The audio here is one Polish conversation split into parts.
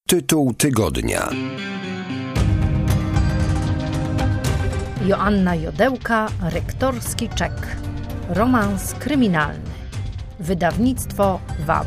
Tytuł tygodnia. Joanna Jodełka, rektorski czek. Romans kryminalny. Wydawnictwo WAB.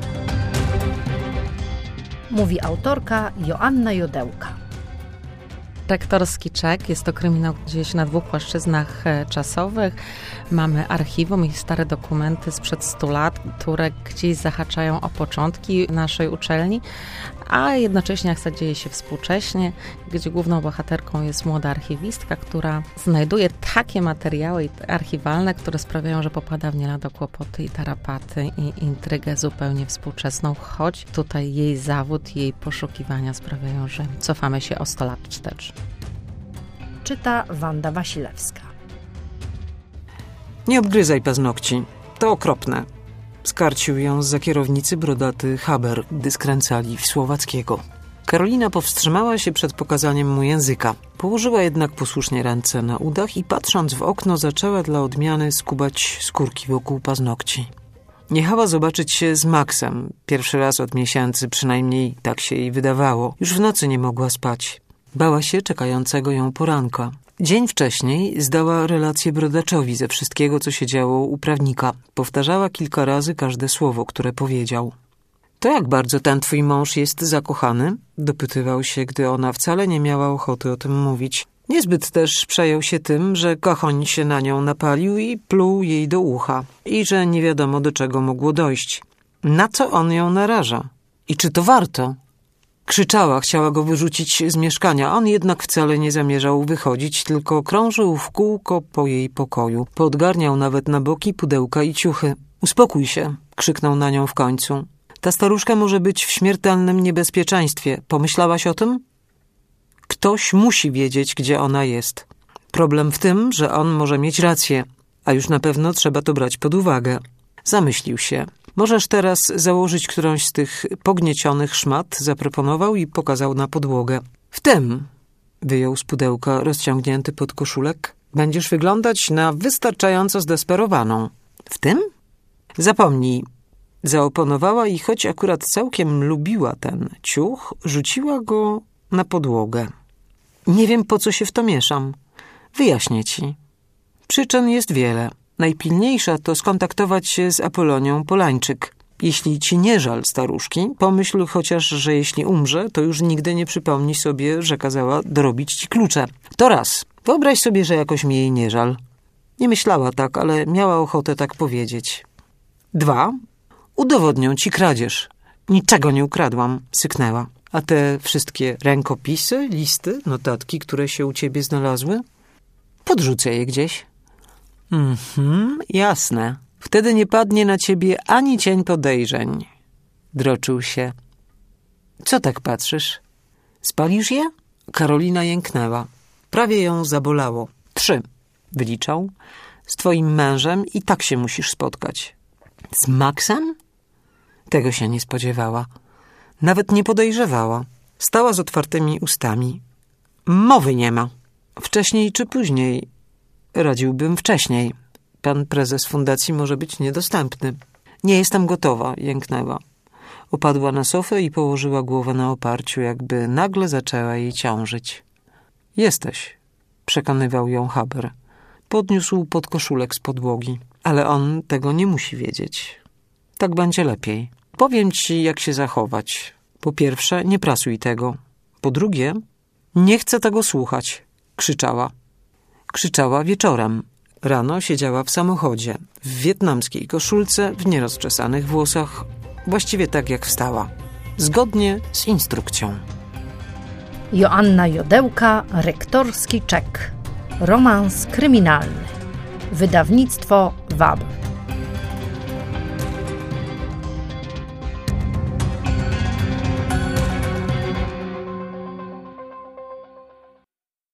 Mówi autorka Joanna Jodełka. Rektorski czek jest to kryminał, który dzieje się na dwóch płaszczyznach czasowych. Mamy archiwum i stare dokumenty sprzed 100 lat, które gdzieś zahaczają o początki naszej uczelni, a jednocześnie akcja dzieje się współcześnie, gdzie główną bohaterką jest młoda archiwistka, która znajduje takie materiały archiwalne, które sprawiają, że popada w nie lada kłopoty i tarapaty i intrygę zupełnie współczesną, choć tutaj jej zawód, jej poszukiwania sprawiają, że cofamy się o 100 lat wstecz. Czyta Wanda Wasilewska. Nie obgryzaj paznokci. To okropne. Skarcił ją zza kierownicy brodaty Haber, gdy skręcali w Słowackiego. Karolina powstrzymała się przed pokazaniem mu języka. Położyła jednak posłusznie ręce na udach i patrząc w okno zaczęła dla odmiany skubać skórki wokół paznokci. Jechała zobaczyć się z Maxem. Pierwszy raz od miesięcy, przynajmniej tak się jej wydawało. Już w nocy nie mogła spać. Bała się czekającego ją poranka. Dzień wcześniej zdała relację brodaczowi ze wszystkiego, co się działo u prawnika. Powtarzała kilka razy każde słowo, które powiedział. To jak bardzo ten twój mąż jest zakochany? Dopytywał się, gdy ona wcale nie miała ochoty o tym mówić. Niezbyt też przejął się tym, że Kochoń się na nią napalił i pluł jej do ucha. I że nie wiadomo, do czego mogło dojść. Na co on ją naraża? I czy to warto? Krzyczała, chciała go wyrzucić z mieszkania. On jednak wcale nie zamierzał wychodzić, tylko krążył w kółko po jej pokoju. Poodgarniał nawet na boki pudełka i ciuchy. Uspokój się, krzyknął na nią w końcu. Ta staruszka może być w śmiertelnym niebezpieczeństwie. Pomyślałaś o tym? Ktoś musi wiedzieć, gdzie ona jest. Problem w tym, że on może mieć rację, a już na pewno trzeba to brać pod uwagę. Zamyślił się. Możesz teraz założyć którąś z tych pogniecionych szmat, zaproponował i pokazał na podłogę. W tym, wyjął z pudełka rozciągnięty podkoszulek, będziesz wyglądać na wystarczająco zdesperowaną. W tym? Zapomnij, zaoponowała i choć akurat całkiem lubiła ten ciuch, rzuciła go na podłogę. Nie wiem, po co się w to mieszam. Wyjaśnię ci. Przyczyn jest wiele. Najpilniejsza to skontaktować się z Apolonią Polańczyk. Jeśli ci nie żal staruszki, pomyśl chociaż, że jeśli umrze, to już nigdy nie przypomni sobie, że kazała dorobić ci klucze. To raz. Wyobraź sobie, że jakoś mi jej nie żal. Nie myślała tak, ale miała ochotę tak powiedzieć. 2. Udowodnią ci kradzież. Niczego nie ukradłam, syknęła. A te wszystkie rękopisy, listy, notatki, które się u ciebie znalazły? Podrzucę je gdzieś. Jasne. Wtedy nie padnie na ciebie ani cień podejrzeń. Droczył się. Co tak patrzysz? Spalisz je? Karolina jęknęła. Prawie ją zabolało. 3. Wyliczał. Z twoim mężem i tak się musisz spotkać. Z Maxem? Tego się nie spodziewała. Nawet nie podejrzewała. Stała z otwartymi ustami. Mowy nie ma. Wcześniej czy później? Radziłbym wcześniej. Pan prezes fundacji może być niedostępny. Nie jestem gotowa, jęknęła. Upadła na sofę i położyła głowę na oparciu, jakby nagle zaczęła jej ciążyć. Jesteś, przekonywał ją Haber. Podniósł podkoszulek z podłogi. Ale on tego nie musi wiedzieć. Tak będzie lepiej. Powiem ci, jak się zachować. Po pierwsze, nie prasuj tego. Po drugie, nie chcę tego słuchać, krzyczała. Krzyczała wieczorem. Rano siedziała w samochodzie, w wietnamskiej koszulce, w nierozczesanych włosach, właściwie tak jak wstała. Zgodnie z instrukcją. Joanna Jodełka, rektorski czek. Romans kryminalny. Wydawnictwo WAB.